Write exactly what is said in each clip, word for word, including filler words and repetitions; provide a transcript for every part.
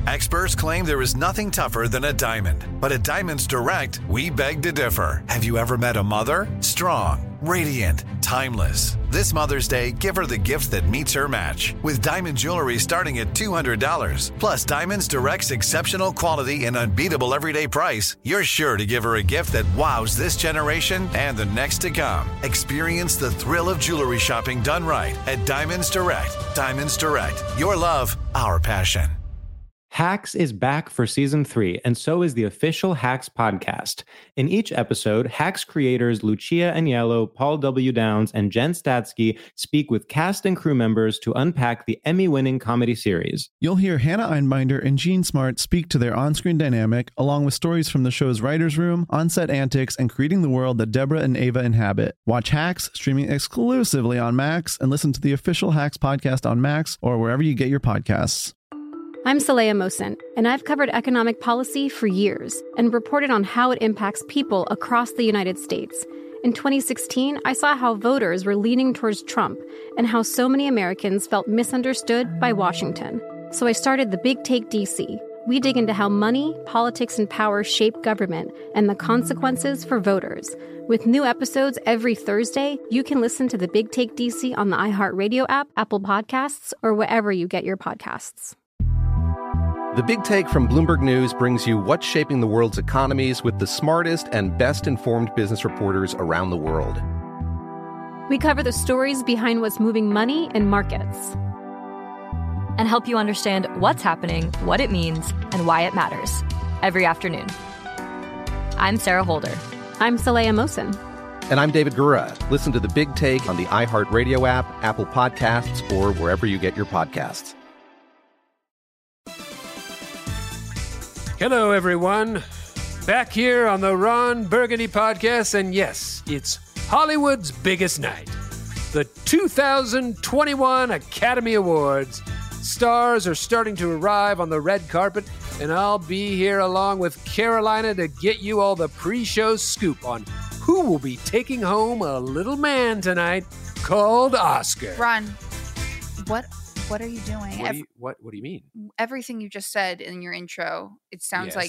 Experts claim there is nothing tougher than a diamond. But at Diamonds Direct, we beg to differ. Have you ever met a mother? Strong, radiant, timeless. This Mother's Day, give her the gift that meets her match. With diamond jewelry starting at two hundred dollars. Plus, Diamonds Direct's exceptional quality and unbeatable everyday price, you're sure to give her a gift that wows this generation and the next to come. Experience the thrill of jewelry shopping done right at Diamonds Direct. Diamonds Direct. Your love, our passion. Hacks is back for season three, and so is the official Hacks podcast. In each episode, Hacks creators Lucia Aniello, Paul W. Downs, and Jen Statsky speak with cast and crew members to unpack the Emmy-winning comedy series. You'll hear Hannah Einbinder and Jean Smart speak to their on-screen dynamic, along with stories from the show's writer's room, on-set antics, and creating the world that Deborah and Ava inhabit. Watch Hacks, streaming exclusively on Max, and listen to the official Hacks podcast on Max or wherever you get your podcasts. I'm Saleha Mohsin, and I've covered economic policy for years and reported on how it impacts people across the United States. In twenty sixteen, I saw how voters were leaning towards Trump and how so many Americans felt misunderstood by Washington. So I started The Big Take D C. We dig into how money, politics, and power shape government and the consequences for voters. With new episodes every Thursday, you can listen to The Big Take D C on the iHeartRadio app, Apple Podcasts, or wherever you get your podcasts. The Big Take from Bloomberg News brings you what's shaping the world's economies with the smartest and best-informed business reporters around the world. We cover the stories behind what's moving money and markets. And help you understand what's happening, what it means, and why it matters. Every afternoon. I'm Sarah Holder. I'm Saleha Mohsin. And I'm David Gura. Listen to The Big Take on the iHeartRadio app, Apple Podcasts, or wherever you get your podcasts. Hello, everyone. Back here on the Ron Burgundy podcast, and yes, it's Hollywood's biggest night. The two thousand twenty-one Academy Awards. Stars are starting to arrive on the red carpet, and I'll be here along with Carolina to get you all the pre-show scoop on who will be taking home a little man tonight called Oscar. Ron, what... What are you doing? What do you, what, what do you mean? Everything you just said in your intro, it sounds Yes. like,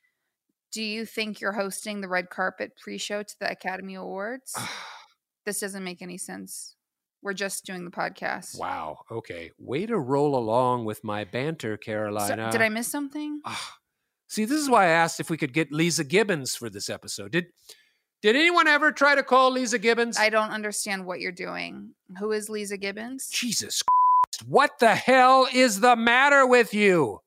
do you think you're hosting the red carpet pre-show to the Academy Awards? This doesn't make any sense. We're just doing the podcast. Wow. Okay. Way to roll along with my banter, Carolina. So, did I miss something? See, this is why I asked if we could get Lisa Gibbons for this episode. Did Did anyone ever try to call Lisa Gibbons? I don't understand what you're doing. Who is Lisa Gibbons? Jesus Christ. What the hell is the matter with you?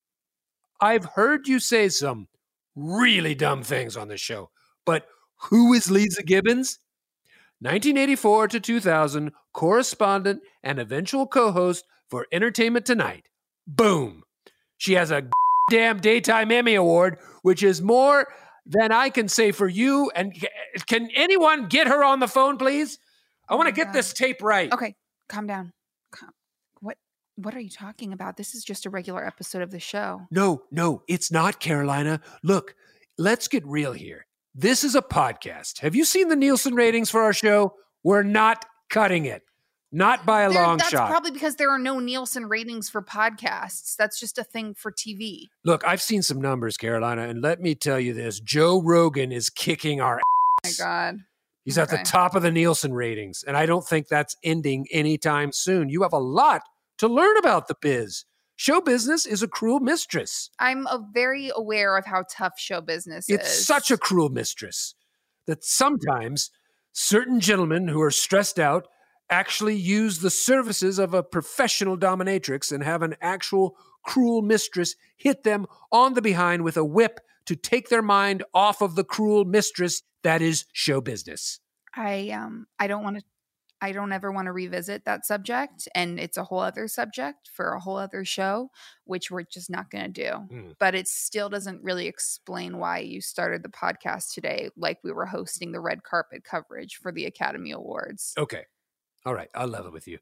I've heard you say some really dumb things on the show, but who is Lisa Gibbons? nineteen eighty-four to two thousand, correspondent and eventual co-host for Entertainment Tonight. Boom. She has a damn Daytime Emmy Award, which is more than I can say for you. And can anyone get her on the phone, please? I want to get God. this tape right. Okay, calm down. Calm. What What are you talking about? This is just a regular episode of the show. No, no, it's not, Carolina. Look, let's get real here. This is a podcast. Have you seen the Nielsen ratings for our show? We're not cutting it. Not by a There- long that's shot. probably because there are no Nielsen ratings for podcasts. That's just a thing for T V. Look, I've seen some numbers, Carolina, and let me tell you this. Joe Rogan is kicking our Oh my ass. God. He's at the Okay. top of the Nielsen ratings, and I don't think that's ending anytime soon. You have a lot to learn about the biz. Show business is a cruel mistress. I'm uh, very aware of how tough show business It's is. such a cruel mistress that sometimes certain gentlemen who are stressed out actually use the services of a professional dominatrix and have an actual cruel mistress hit them on the behind with a whip to take their mind off of the cruel mistress that is show business. I um I don't want to I don't ever want to revisit that subject, and it's a whole other subject for a whole other show, which we're just not going to do. Mm. But it still doesn't really explain why you started the podcast today like we were hosting the red carpet coverage for the Academy Awards. Okay. All right. I'll level with you.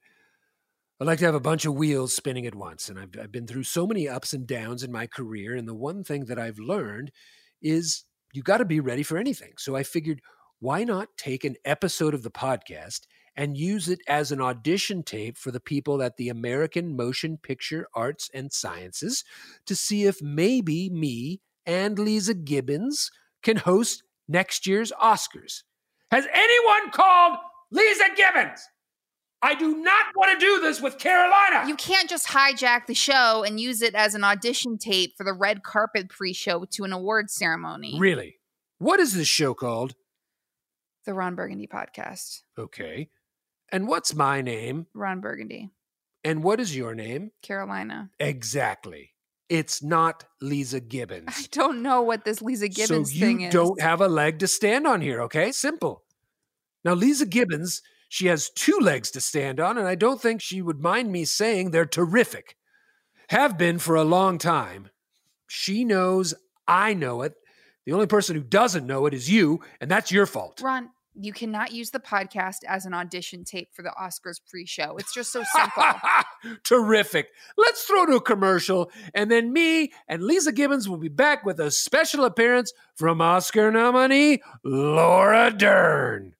I like to have a bunch of wheels spinning at once, and I've, I've been through so many ups and downs in my career, and the one thing that I've learned is you got to be ready for anything. So I figured, why not take an episode of the podcast and use it as an audition tape for the people at the American Motion Picture Arts and Sciences to see if maybe me and Lisa Gibbons can host next year's Oscars. Has anyone called Lisa Gibbons? I do not want to do this with Carolina. You can't just hijack the show and use it as an audition tape for the red carpet pre-show to an awards ceremony. Really? What is this show called? The Ron Burgundy Podcast. Okay. And what's my name? Ron Burgundy. And what is your name? Carolina. Exactly. It's not Lisa Gibbons. I don't know what this Lisa Gibbons so thing is. So you don't have a leg to stand on here, okay? Simple. Now, Lisa Gibbons, she has two legs to stand on, and I don't think she would mind me saying they're terrific. Have been for a long time. She knows I know it. The only person who doesn't know it is you, and that's your fault. Ron, you cannot use the podcast as an audition tape for the Oscars pre-show. It's just so simple. Terrific. Let's throw to a commercial, and then me and Lisa Gibbons will be back with a special appearance from Oscar nominee Laura Dern.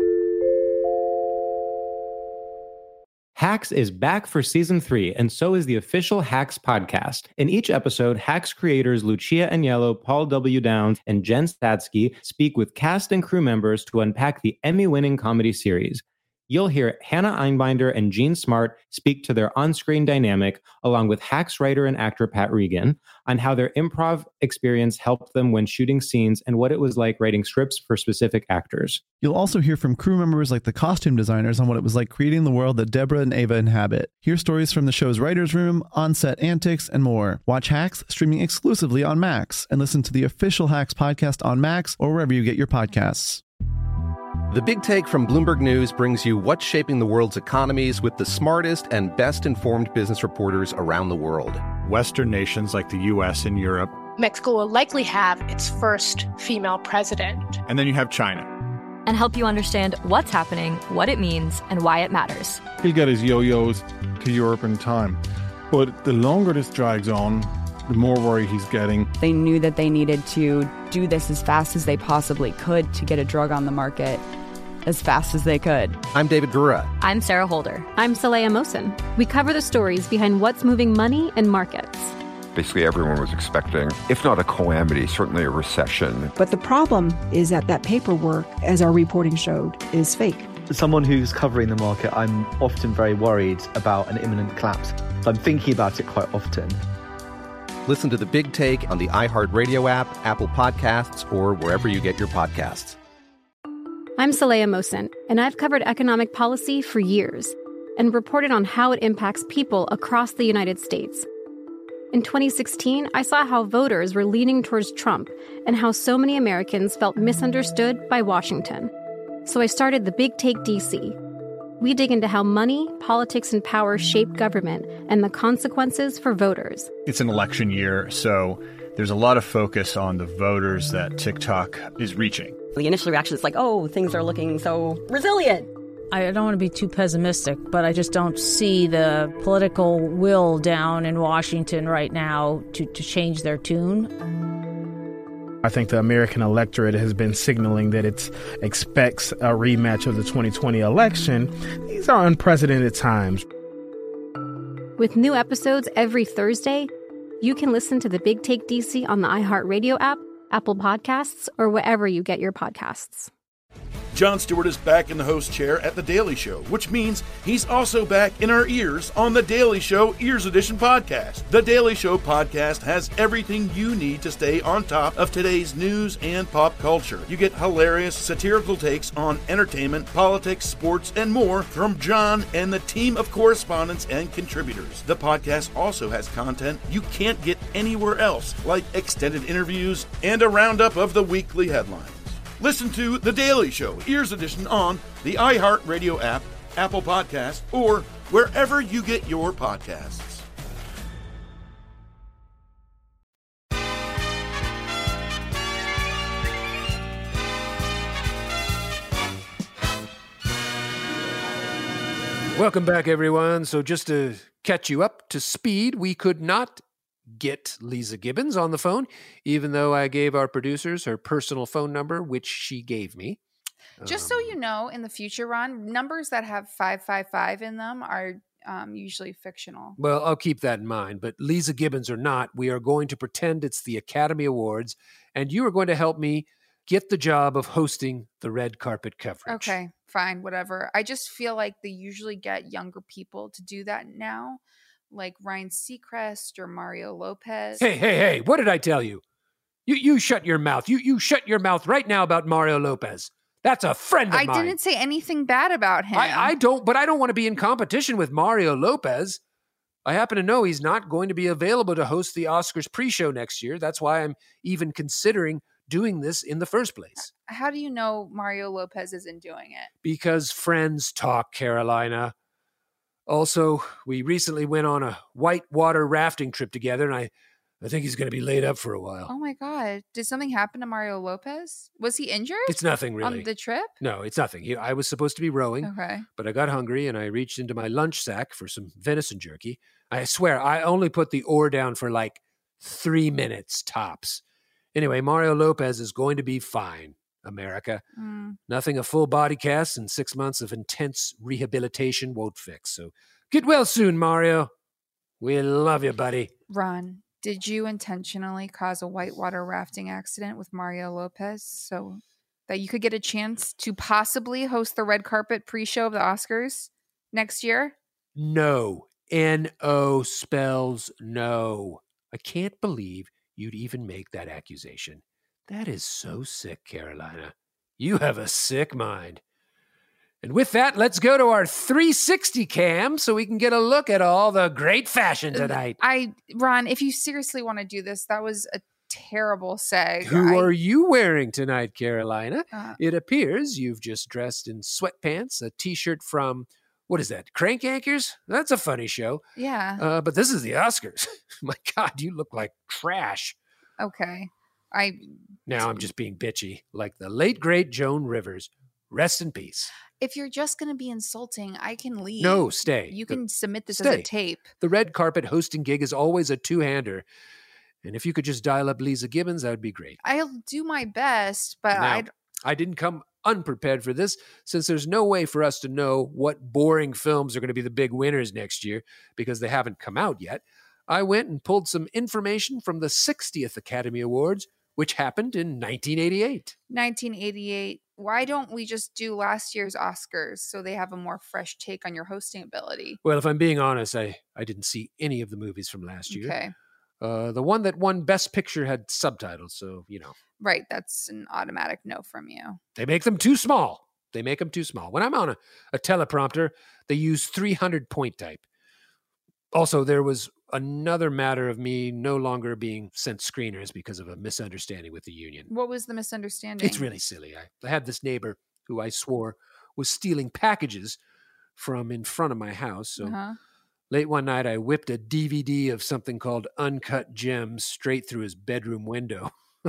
Hacks is back for season three, and so is the official Hacks podcast. In each episode, Hacks creators Lucia Aniello, Paul W. Downs, and Jen Statsky speak with cast and crew members to unpack the Emmy-winning comedy series. You'll hear Hannah Einbinder and Jean Smart speak to their on-screen dynamic, along with Hacks writer and actor Pat Regan, on how their improv experience helped them when shooting scenes and what it was like writing scripts for specific actors. You'll also hear from crew members like the costume designers on what it was like creating the world that Deborah and Ava inhabit. Hear stories from the show's writer's room, on-set antics, and more. Watch Hacks streaming exclusively on Max, and listen to the official Hacks podcast on Max or wherever you get your podcasts. The Big Take from Bloomberg News brings you what's shaping the world's economies with the smartest and best-informed business reporters around the world. Western nations like the U S and Europe. Mexico will likely have its first female president. And then you have China. And help you understand what's happening, what it means, and why it matters. He'll get his yo-yos to Europe in time. But the longer this drags on, the more worry he's getting. They knew that they needed to do this as fast as they possibly could to get a drug on the market as fast as they could. I'm David Gura. I'm Sarah Holder. I'm Saleha Mohsen. We cover the stories behind what's moving money and markets. Basically, everyone was expecting, if not a calamity, certainly a recession. But the problem is that that paperwork, as our reporting showed, is fake. As someone who's covering the market, I'm often very worried about an imminent collapse. So I'm thinking about it quite often. Listen to The Big Take on the iHeartRadio app, Apple Podcasts, or wherever you get your podcasts. I'm Saleha Mohsen, and I've covered economic policy for years and reported on how it impacts people across the United States. In twenty sixteen, I saw how voters were leaning towards Trump and how so many Americans felt misunderstood by Washington. So I started The Big Take D C. We dig into how money, politics, and power shape government and the consequences for voters. It's an election year, so there's a lot of focus on the voters that TikTok is reaching. The initial reaction is like, oh, things are looking so resilient. I don't want to be too pessimistic, but I just don't see the political will down in Washington right now to, to change their tune. I think the American electorate has been signaling that it expects a rematch of the twenty twenty election. These are unprecedented times. With new episodes every Thursday, you can listen to The Big Take D C on the iHeartRadio app, Apple Podcasts, or wherever you get your podcasts. Jon Stewart is back in the host chair at The Daily Show, which means he's also back in our ears on The Daily Show Ears Edition podcast. The Daily Show podcast has everything you need to stay on top of today's news and pop culture. You get hilarious, satirical takes on entertainment, politics, sports, and more from Jon and the team of correspondents and contributors. The podcast also has content you can't get anywhere else, like extended interviews and a roundup of the weekly headlines. Listen to The Daily Show, Ears Edition, on the iHeartRadio app, Apple Podcasts, or wherever you get your podcasts. Welcome back, everyone. So just to catch you up to speed, we could not get Lisa Gibbons on the phone, even though I gave our producers her personal phone number, which she gave me. Just so you know, in the future, Ron, numbers that have five five five in them are um, usually fictional. Well, I'll keep that in mind. But Lisa Gibbons or not, we are going to pretend it's the Academy Awards, and you are going to help me get the job of hosting the red carpet coverage. Okay, fine, whatever. I just feel like they usually get younger people to do that now, like Ryan Seacrest or Mario Lopez. Hey, hey, hey, what did I tell you? You you shut your mouth. You you shut your mouth right now about Mario Lopez. That's a friend of I mine. I didn't say anything bad about him. I, I don't, but I don't want to be in competition with Mario Lopez. I happen to know he's not going to be available to host the Oscars pre-show next year. That's why I'm even considering doing this in the first place. How do you know Mario Lopez isn't doing it? Because friends talk, Carolina. Also, we recently went on a whitewater rafting trip together, and I, I think he's going to be laid up for a while. Oh my God. Did something happen to Mario Lopez? Was he injured? It's nothing really. On the trip? No, it's nothing. He, I was supposed to be rowing, Okay. but I got hungry and I reached into my lunch sack for some venison jerky. I swear, I only put the oar down for like three minutes tops. Anyway, Mario Lopez is going to be fine, America. Mm. Nothing a full body cast and six months of intense rehabilitation won't fix. So get well soon, Mario. We love you, buddy. Ron, did you intentionally cause a whitewater rafting accident with Mario Lopez so that you could get a chance to possibly host the red carpet pre-show of the Oscars next year? No. N O spells no. I can't believe you'd even make that accusation. That is so sick, Carolina. You have a sick mind. And with that, let's go to our three sixty cam so we can get a look at all the great fashion tonight. I, Ron, if you seriously want to do this, that was a terrible seg. Who I, are you wearing tonight, Carolina? Uh, it appears you've just dressed in sweatpants, a t-shirt from, what is that, Crank Yankers? That's a funny show. Yeah. Uh, but this is the Oscars. My God, you look like trash. Okay. I. Now I'm just being bitchy, like the late, great Joan Rivers. Rest in peace. If you're just going to be insulting, I can leave. No, stay. You The- can submit this stay. as a tape. The red carpet hosting gig is always a two-hander. And if you could just dial up Lisa Gibbons, that would be great. I'll do my best, but Now, I. I didn't come unprepared for this, since there's no way for us to know what boring films are going to be the big winners next year because they haven't come out yet. I went and pulled some information from the sixtieth Academy Awards, which happened in nineteen eighty-eight. nineteen eighty-eight. Why don't we just do last year's Oscars so they have a more fresh take on your hosting ability? Well, if I'm being honest, I, I didn't see any of the movies from last year. Okay. Uh, the one that won Best Picture had subtitles, so, you know. Right. That's an automatic no from you. They make them too small. They make them too small. When I'm on a, a teleprompter, they use three hundred point type. Also, there was another matter of me no longer being sent screeners because of a misunderstanding with the union. What was the misunderstanding? It's really silly. I, I had this neighbor who I swore was stealing packages from in front of my house. So Uh-huh. late one night, I whipped a D V D of something called Uncut Gems straight through his bedroom window.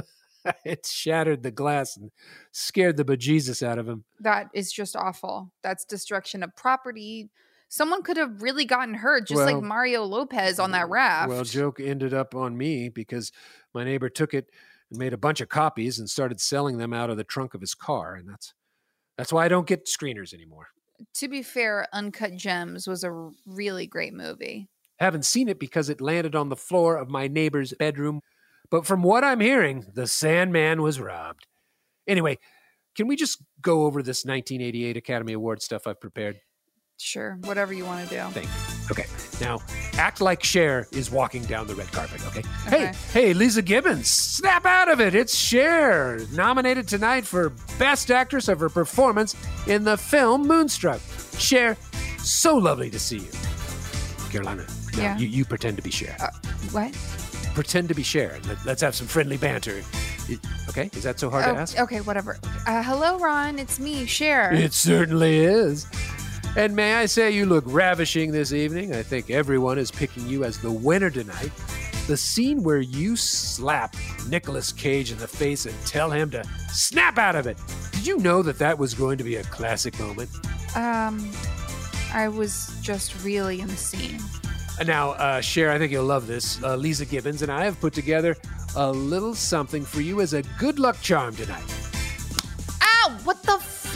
It shattered the glass and scared the bejesus out of him. That is just awful. That's destruction of property. Someone could have really gotten hurt, just Well- like Mario Lopez on that raft. Well, joke ended up on me because my neighbor took it and made a bunch of copies and started selling them out of the trunk of his car. And that's that's why I don't get screeners anymore. To be fair, Uncut Gems was a r- really great movie. Haven't seen it because it landed on the floor of my neighbor's bedroom. But from what I'm hearing, the Sandman was robbed. Anyway, can we just go over this nineteen eighty-eight Academy Award stuff I've prepared? Sure, whatever you want to do. Thank you. Okay, now act like Cher is walking down the red carpet, okay? Okay. Hey, hey, Lisa Gibbons, snap out of it. It's Cher, nominated tonight for Best Actress of her performance in the film Moonstruck. Cher, so lovely to see you. Carolina, now Yeah. you, you pretend to be Cher. Uh, what? Pretend to be Cher. Let, let's have some friendly banter. It- okay, is that so hard Oh, to ask? okay, whatever. Uh, hello, Ron. It's me, Cher. It certainly is. And may I say you look ravishing this evening. I think everyone is picking you as the winner tonight. The scene where you slap Nicolas Cage in the face and tell him to snap out of it. Did you know that that was going to be a classic moment? Um, I was just really in the scene. And now, uh, Cher, I think you'll love this. Uh, Lisa Gibbons and I have put together a little something for you as a good luck charm tonight. Ow! What the f-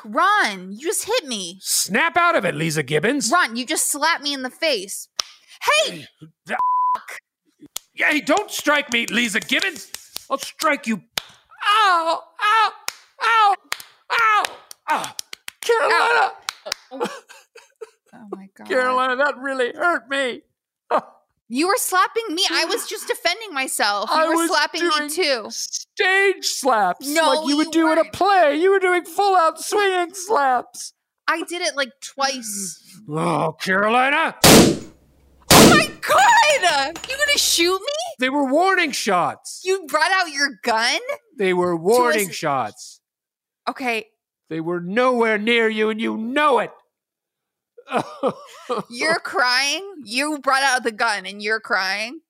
Ron, you just hit me. Snap out of it, Lisa Gibbons. Ron, you just slapped me in the face. Hey! Hey, don't strike me, Lisa Gibbons. I'll strike you. Ow! Ow! Ow! Ow! Ow! Carolina! Oh my God. Carolina, that really hurt me. You were slapping me. I was just defending myself. You I were was slapping doing me too. Stage slaps. No, like you would you do in a weren't. play. You were doing full out swinging slaps. I did it like twice. Oh, Carolina. Oh my God! You gonna shoot me? They were warning shots. You brought out your gun? They were warning us- shots. Okay, They were nowhere near you, and you know it. you're crying. You brought out the gun and you're crying.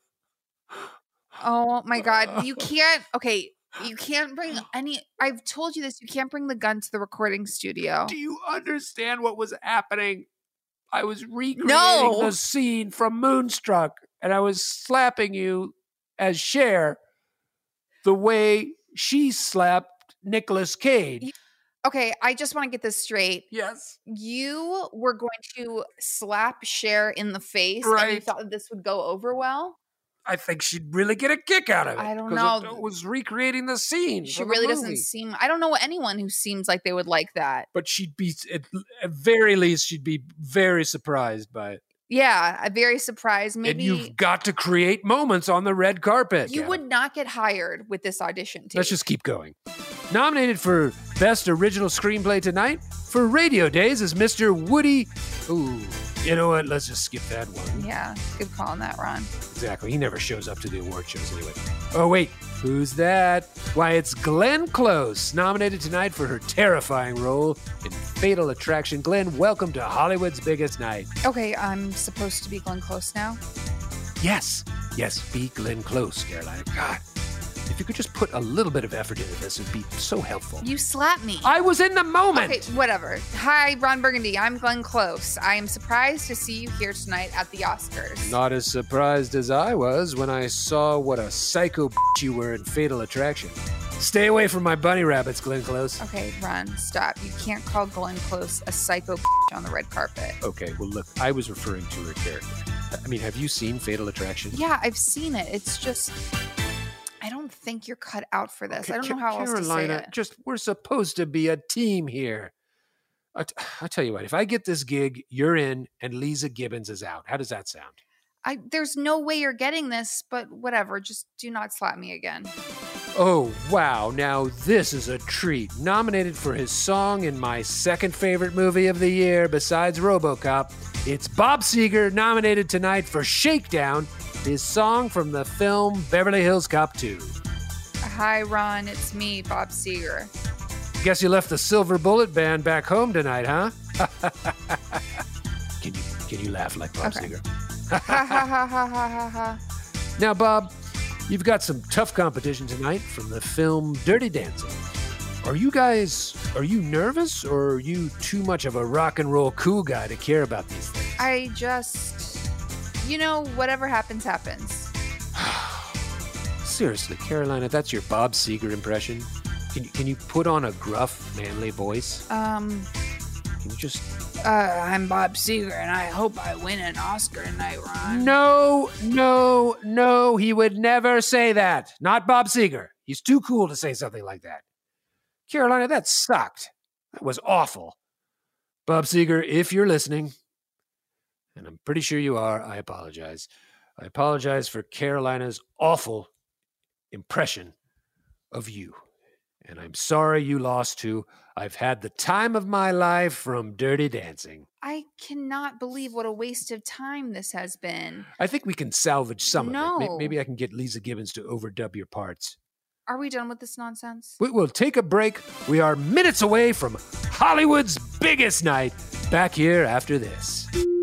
Oh my God. You can't. Okay. You can't bring any. I've told you this. You can't bring the gun to the recording studio. Do you understand what was happening? I was recreating No. the scene from Moonstruck, and I was slapping you as Cher the way she slapped Nicolas Cage. Okay. I just want to get this straight. Yes. You were going to slap Cher in the face, and you Right. thought that this would go over well. I think she'd really get a kick out of it. I don't 'cause know. It was recreating the scene. She from the really movie. doesn't seem. I don't know anyone who seems like they would like that. But she'd be, at, at very least, she'd be very surprised by it. Yeah, I'm very surprised. Maybe And you've got to create moments on the red carpet. you Gavin. would not get hired with this audition tape. Let's just keep going. Nominated for Best Original Screenplay tonight for Radio Days is Mister Woody. Ooh, you know what? Let's just skip that one. Yeah, good call on that, Ron. Exactly. He never shows up to the award shows anyway. Oh, wait. Who's that? Why, it's Glenn Close, nominated tonight for her terrifying role in Fatal Attraction. Glenn, welcome to Hollywood's Biggest Night. Okay, I'm supposed to be Glenn Close now. Yes. Yes, be Glenn Close, Carolina. God, if you could just put a little bit of effort into this, it'd be so helpful. You slapped me. I was in the moment. Okay, whatever. Hi, Ron Burgundy. I'm Glenn Close. I am surprised to see you here tonight at the Oscars. Not as surprised as I was when I saw what a psycho bitch you were in Fatal Attraction. Stay away from my bunny rabbits, Glenn Close. Okay, Ron, stop. You can't call Glenn Close a psycho on the red carpet. Okay, well, look, I was referring to her character. I mean, have you seen Fatal Attraction? Yeah, I've seen it. It's just, I don't think you're cut out for this. I don't Ca- know how else to say Carolina, it. just, we're supposed to be a team here. I, t- I tell you what, if I get this gig, you're in, and Lisa Gibbons is out. How does that sound? I, there's no way you're getting this, but whatever. Just do not slap me again. Oh, wow. Now, this is a treat. Nominated for his song in my second favorite movie of the year besides RoboCop, it's Bob Seger, nominated tonight for Shakedown, his song from the film Beverly Hills Cop two. Hi, Ron. It's me, Bob Seger. Guess you left the Silver Bullet Band back home tonight, huh? Can you can you laugh like Bob Okay. Seger? Ha ha ha ha ha ha ha. Now, Bob, you've got some tough competition tonight from the film Dirty Dancing. Are you guys, are you nervous, or are you too much of a rock and roll cool guy to care about these things? I just, you know, whatever happens, happens. Seriously, Carolina, that's your Bob Seger impression? Can you, can you put on a gruff, manly voice? Um, Can you just... uh, I'm Bob Seger, and I hope I win an Oscar tonight, Ron. No, no, no, he would never say that. Not Bob Seger. He's too cool to say something like that. Carolina, that sucked. That was awful. Bob Seger, if you're listening, and I'm pretty sure you are, I apologize. I apologize for Carolina's awful impression of you. And I'm sorry you lost to I've Had the Time of My Life from Dirty Dancing. I cannot believe what a waste of time this has been. I think we can salvage some No. of it. May- Maybe I can get Lisa Gibbons to overdub your parts. Are we done with this nonsense? We will take a break. We are minutes away from Hollywood's biggest night. Back here after this.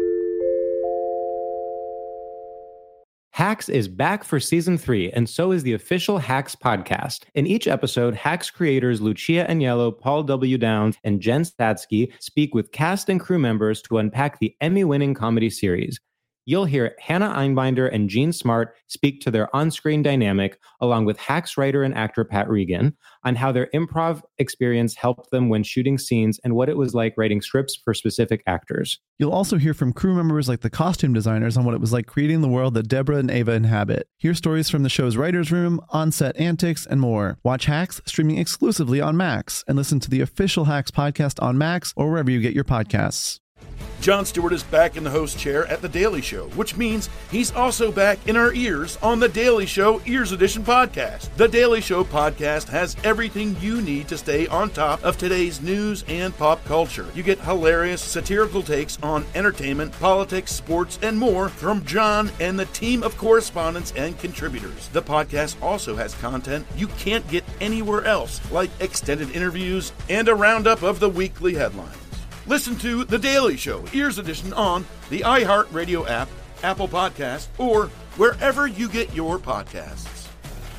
Hacks is back for season three, and so is the official Hacks podcast. In each episode, Hacks creators Lucia Agnello, Paul W. Downs, and Jen Statsky speak with cast and crew members to unpack the Emmy-winning comedy series. You'll hear Hannah Einbinder and Jean Smart speak to their on-screen dynamic, along with Hacks writer and actor Pat Regan, on how their improv experience helped them when shooting scenes and what it was like writing scripts for specific actors. You'll also hear from crew members like the costume designers on what it was like creating the world that Deborah and Ava inhabit. Hear stories from the show's writer's room, on-set antics, and more. Watch Hacks streaming exclusively on Max, and listen to the official Hacks podcast on Max or wherever you get your podcasts. Jon Stewart is back in the host chair at The Daily Show, which means he's also back in our ears on The Daily Show Ears Edition podcast. The Daily Show podcast has everything you need to stay on top of today's news and pop culture. You get hilarious satirical takes on entertainment, politics, sports, and more from Jon and the team of correspondents and contributors. The podcast also has content you can't get anywhere else, like extended interviews and a roundup of the weekly headlines. Listen to The Daily Show, Ears Edition, on the iHeartRadio app, Apple Podcasts, or wherever you get your podcasts.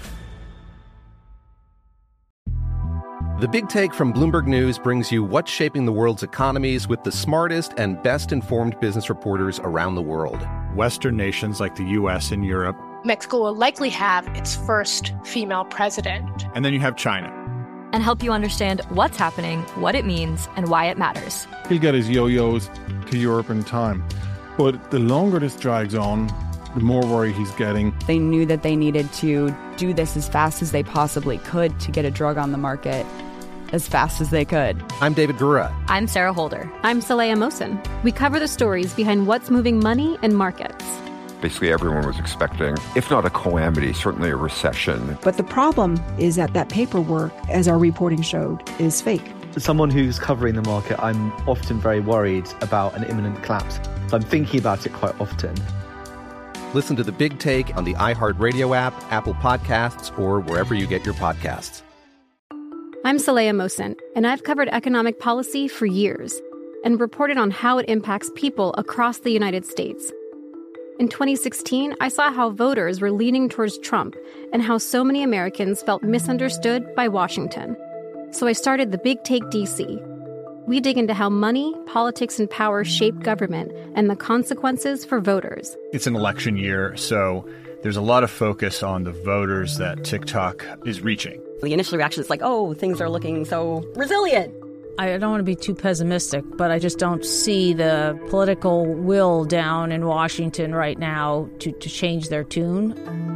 The Big Take from Bloomberg News brings you what's shaping the world's economies with the smartest and best-informed business reporters around the world. Western nations like the U S and Europe. Mexico will likely have its first female president. And then you have China. And help you understand what's happening, what it means, and why it matters. He'll get his yo-yos to Europe in time. But the longer this drags on, the more worry he's getting. They knew that they needed to do this as fast as they possibly could to get a drug on the market as fast as they could. I'm David Gura. I'm Sarah Holder. I'm Saleha Mohsen. We cover the stories behind what's moving money and markets. Basically, everyone was expecting, if not a calamity, certainly a recession. But the problem is that that paperwork, as our reporting showed, is fake. As someone who's covering the market, I'm often very worried about an imminent collapse. So I'm thinking about it quite often. Listen to The Big Take on the iHeartRadio app, Apple Podcasts, or wherever you get your podcasts. I'm Saleha Mohsen, and I've covered economic policy for years and reported on how it impacts people across the United States. In twenty sixteen, I saw how voters were leaning towards Trump and how so many Americans felt misunderstood by Washington. So I started The Big Take D C. We dig into how money, politics, and power shape government and the consequences for voters. It's an election year, so there's a lot of focus on the voters that TikTok is reaching. The initial reaction is like, oh, things are looking so resilient. I don't want to be too pessimistic, but I just don't see the political will down in Washington right now to, to change their tune.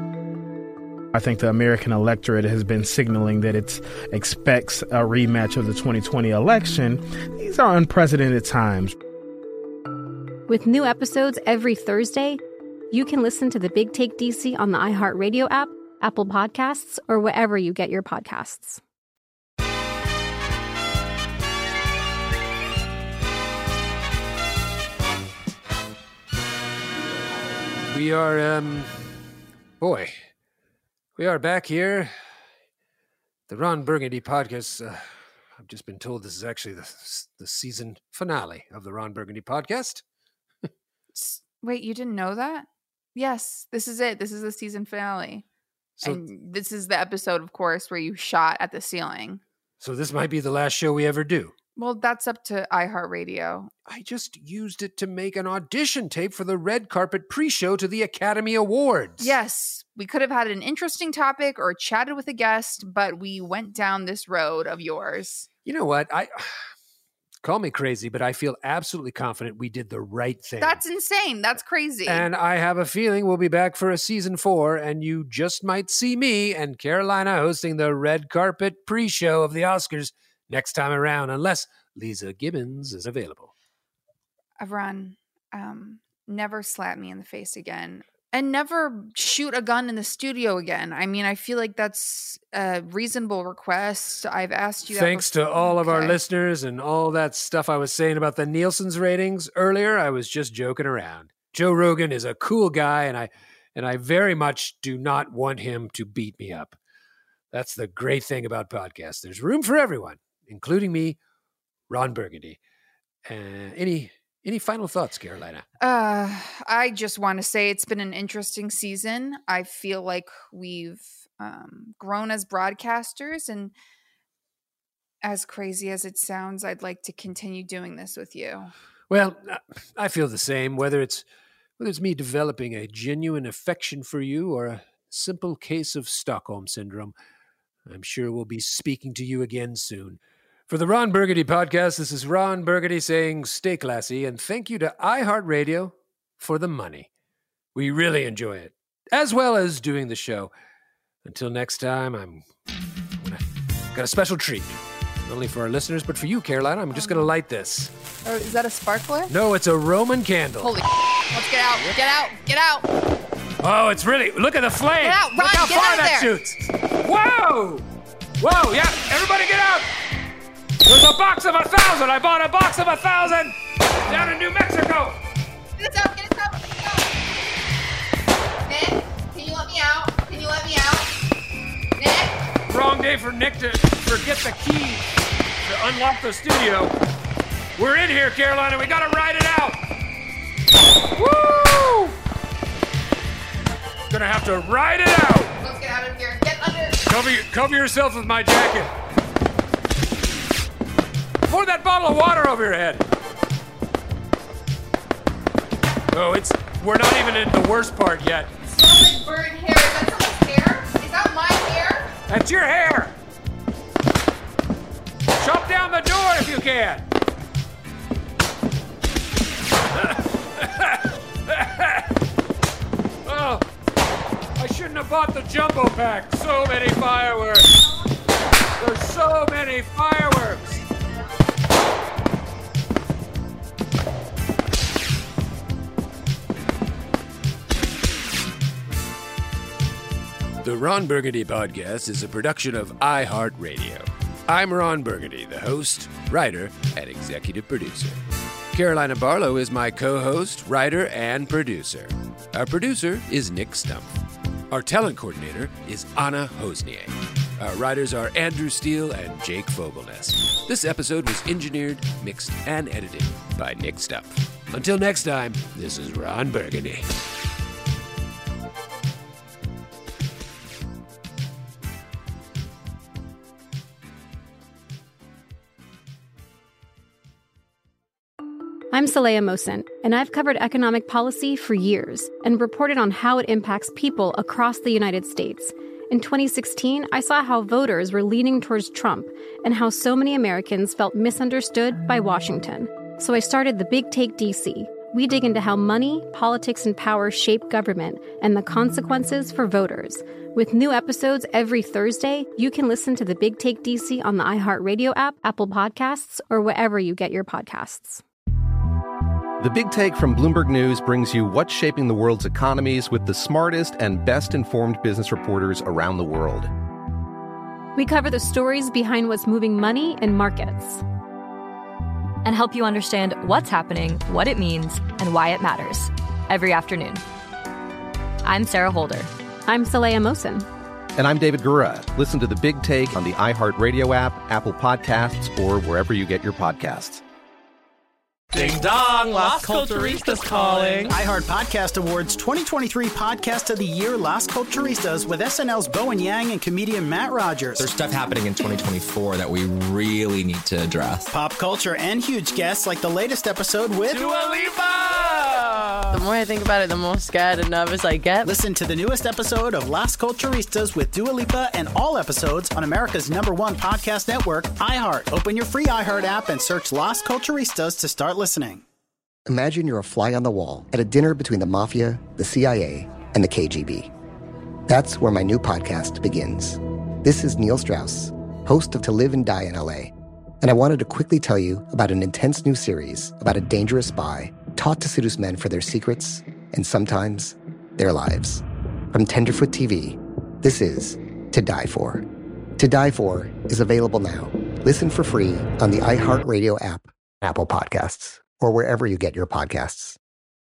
I think the American electorate has been signaling that it expects a rematch of the twenty twenty election. These are unprecedented times. With new episodes every Thursday, you can listen to The Big Take D C on the iHeartRadio app, Apple Podcasts, or wherever you get your podcasts. We are, um, boy, we are back here. The Ron Burgundy podcast. Uh, I've just been told this is actually the, the season finale of the Ron Burgundy podcast. Wait, you didn't know that? Yes, this is it. This is the season finale. So, and this is the episode, of course, where you shot at the ceiling. So this might be the last show we ever do. Well, that's up to iHeartRadio. I just used it to make an audition tape for the red carpet pre-show to the Academy Awards. Yes, we could have had an interesting topic or chatted with a guest, but we went down this road of yours. You know what? I call me crazy, but I feel absolutely confident we did the right thing. That's insane. That's crazy. And I have a feeling we'll be back for a season four, and you just might see me and Carolina hosting the red carpet pre-show of the Oscars next time around, unless Lisa Gibbons is available. Avron, um, never slap me in the face again. And never shoot a gun in the studio again. I mean, I feel like that's a reasonable request. I've asked you that Thanks before. to all of okay. our listeners and all that stuff I was saying about the Nielsen's ratings earlier, I was just joking around. Joe Rogan is a cool guy, and I and I very much do not want him to beat me up. That's the great thing about podcasts. There's room for everyone, including me, Ron Burgundy. Uh, any any final thoughts, Carolina? Uh, I just want to say it's been an interesting season. I feel like we've um, grown as broadcasters, and as crazy as it sounds, I'd like to continue doing this with you. Well, I feel the same, whether it's whether it's me developing a genuine affection for you or a simple case of Stockholm Syndrome. I'm sure we'll be speaking to you again soon. For the Ron Burgundy Podcast, this is Ron Burgundy saying stay classy, and thank you to iHeartRadio for the money. We really enjoy it, as well as doing the show. Until next time, I'm gonna, got a special treat. Not only for our listeners, but for you, Carolina. I'm just going to light this. Or is that a sparkler? No, it's a Roman candle. Holy let's get out, get out, get out. Oh, it's really, look at the flame. Get out, Ron, look how get far out that there. shoots. Whoa. Whoa, yeah, everybody get out. There's a box of a thousand. I bought a box of a thousand down in New Mexico. Get us out, get us out, get us out. Nick, can you let me out? Can you let me out? Nick? Wrong day for Nick to forget the key to unlock the studio. We're in here, Carolina. We gotta ride it out. Woo! Gonna have to ride it out. Let's get out of here. Get under. Cover, cover yourself with my jacket. Pour that bottle of water over your head. Oh, it's, we're not even in the worst part yet. It smells like burnt hair. Is that someone's hair? Is that my hair? That's your hair. Chop down the door if you can. Oh, I shouldn't have bought the jumbo pack. So many fireworks. There's so many fireworks. The Ron Burgundy Podcast is a production of iHeartRadio. I'm Ron Burgundy, the host, writer, and executive producer. Carolina Barlow is my co-host, writer, and producer. Our producer is Nick Stumpf. Our talent coordinator is Anna Hosnier. Our writers are Andrew Steele and Jake Fogelnest. This episode was engineered, mixed, and edited by Nick Stumpf. Until next time, this is Ron Burgundy. I'm Saleha Mohsin, and I've covered economic policy for years and reported on how it impacts people across the United States. In twenty sixteen, I saw how voters were leaning towards Trump and how so many Americans felt misunderstood by Washington. So I started The Big Take D C. We dig into how money, politics, and power shape government and the consequences for voters. With new episodes every Thursday, you can listen to The Big Take D C on the iHeartRadio app, Apple Podcasts, or wherever you get your podcasts. The Big Take from Bloomberg News brings you what's shaping the world's economies with the smartest and best-informed business reporters around the world. We cover the stories behind what's moving money and markets. And help you understand what's happening, what it means, and why it matters. Every afternoon. I'm Sarah Holder. I'm Saleha Mohsin. And I'm David Gura. Listen to The Big Take on the iHeartRadio app, Apple Podcasts, or wherever you get your podcasts. Ding dong, Las Culturistas calling. iHeart Podcast Awards twenty twenty-three Podcast of the Year, Las Culturistas, with S N L's Bowen Yang and comedian Matt Rogers. There's stuff happening in twenty twenty-four that we really need to address. Pop culture and huge guests like the latest episode with Dua Lipa! The more I think about it, the more scared and nervous I get. Listen to the newest episode of Las Culturistas with Dua Lipa and all episodes on America's number one podcast network, iHeart. Open your free iHeart app and search Las Culturistas to start listening. Imagine you're a fly on the wall at a dinner between the mafia, the C I A, and the K G B. That's where my new podcast begins. This is Neil Strauss, host of To Live and Die in L A, and I wanted to quickly tell you about an intense new series about a dangerous spy taught to seduce men for their secrets and sometimes their lives. From Tenderfoot T V, this is To Die For. To Die For is available now. Listen for free on the iHeartRadio app, Apple Podcasts, or wherever you get your podcasts.